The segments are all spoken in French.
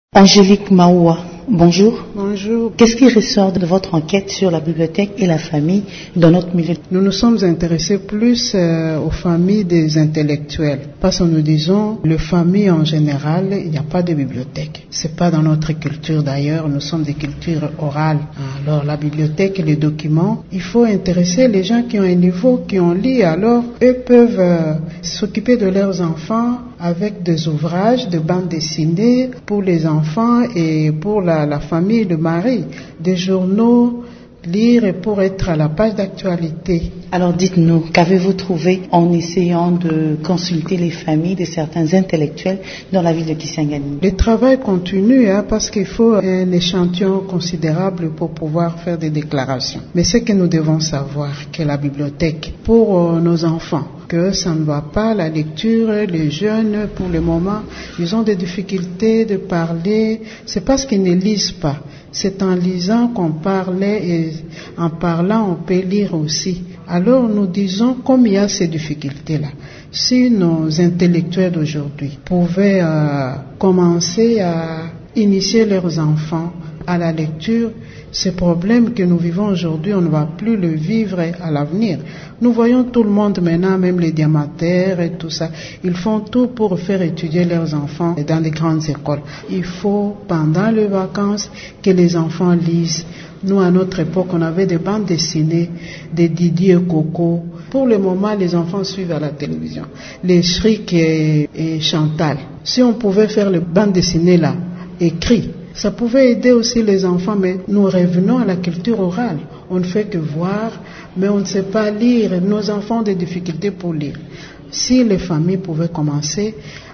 Angélique Maoua, bonjour. Bonjour. Qu'est-ce qui ressort de votre enquête sur la bibliothèque et la famille dans notre milieu? Nous nous sommes intéressés plus aux familles des intellectuels. Parce que nous disons, les familles en général, il n'y a pas de bibliothèque. C'est pas dans notre culture d'ailleurs, nous sommes des cultures orales. Alors la bibliothèque et les documents, il faut intéresser les gens qui ont un niveau, qui ont lu. Alors eux peuvent s'occuper de leurs enfants avec des ouvrages, de bandes dessinées pour les enfants et pour la famille, le mari, des journaux, lire pour être à la page d'actualité. Alors dites-nous, qu'avez-vous trouvé en essayant de consulter les familles de certains intellectuels dans la ville de Kisangani? Le travail continue parce qu'il faut un échantillon considérable pour pouvoir faire des déclarations. Mais ce que nous devons savoir, que la bibliothèque, pour nos enfants, que ça ne va pas, la lecture, les jeunes, pour le moment, ils ont des difficultés de parler. C'est parce qu'ils ne lisent pas. C'est en lisant qu'on parlait et en parlant, on peut lire aussi. Alors nous disons, comme il y a ces difficultés-là, si nos intellectuels d'aujourd'hui pouvaient commencer à initier leurs enfants à la lecture, ces problèmes que nous vivons aujourd'hui, on ne va plus le vivre à l'avenir. Nous voyons tout le monde maintenant, même les diamantaires et tout ça, ils font tout pour faire étudier leurs enfants dans les grandes écoles. Il faut, pendant les vacances, que les enfants lisent. Nous, à notre époque, on avait des bandes dessinées, des Didi et Coco. Pour le moment, les enfants suivent à la télévision. Les Shrik et Chantal. Si on pouvait faire les bandes dessinées là, écrites, ça pouvait aider aussi les enfants, mais nous revenons à la culture orale. On ne fait que voir, mais on ne sait pas lire. Nos enfants ont des difficultés pour lire. Si les familles pouvaient commencer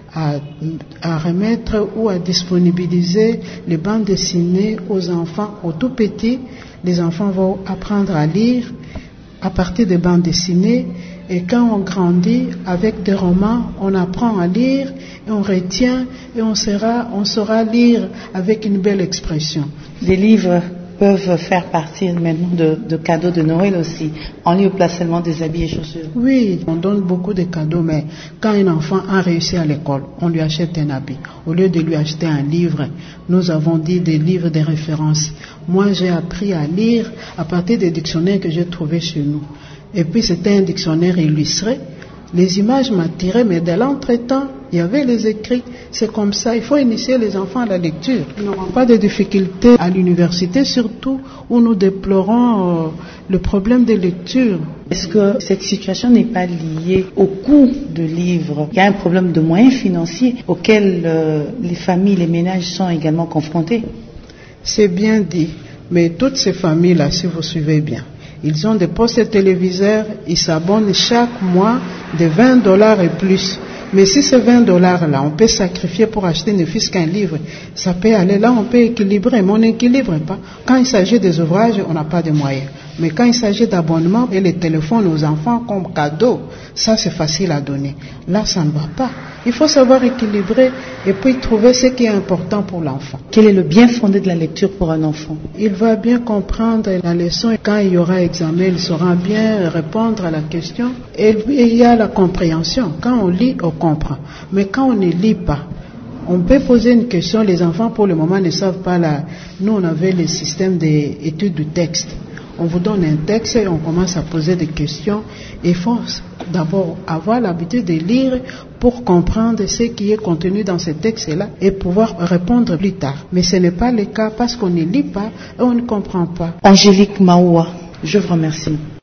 à remettre ou à disponibiliser les bandes dessinées aux enfants, aux tout petits, les enfants vont apprendre à lire à partir des bandes dessinées. Et quand on grandit avec des romans, on apprend à lire et on retient et on saura lire avec une belle expression. Des livres peuvent faire partie maintenant de cadeaux de Noël aussi. On lit au placement des habits et chaussures. Oui, on donne beaucoup de cadeaux, mais quand un enfant a réussi à l'école, on lui achète un habit. Au lieu de lui acheter un livre, nous avons dit des livres de référence. Moi, j'ai appris à lire à partir des dictionnaires que j'ai trouvés chez nous. Et puis c'était un dictionnaire illustré. Les images m'attiraient, mais dès l'entretemps, il y avait les écrits. C'est comme ça, il faut initier les enfants à la lecture. Ils n'auront pas de difficultés à l'université, surtout où nous déplorons le problème de lecture. Est-ce que cette situation n'est pas liée au coût de livres? Il y a un problème de moyens financiers auxquels les familles, les ménages sont également confrontés. C'est bien dit, mais toutes ces familles-là, si vous suivez bien, ils ont des postes téléviseurs, ils s'abonnent chaque mois de $20 et plus. Mais si ces $20-là, on peut sacrifier pour acheter ne fût-ce qu'un livre, ça peut aller là, on peut équilibrer, mais on n'équilibre pas. Quand il s'agit des ouvrages, on n'a pas de moyens. Mais quand il s'agit d'abonnement et les téléphones aux enfants comme cadeau, ça c'est facile à donner. Là, ça ne va pas. Il faut savoir équilibrer et puis trouver ce qui est important pour l'enfant. Quel est le bien fondé de la lecture pour un enfant? Il va bien comprendre la leçon et quand il y aura examen, il saura bien répondre à la question. Et il y a la compréhension. Quand on lit, on comprend. Mais quand on ne lit pas, on peut poser une question. Les enfants, pour le moment, ne savent pas. Nous, on avait le système d'études du texte. On vous donne un texte et on commence à poser des questions. Il faut d'abord avoir l'habitude de lire pour comprendre ce qui est contenu dans ce texte-là et pouvoir répondre plus tard. Mais ce n'est pas le cas parce qu'on ne lit pas et on ne comprend pas. Angélique Maoua, je vous remercie.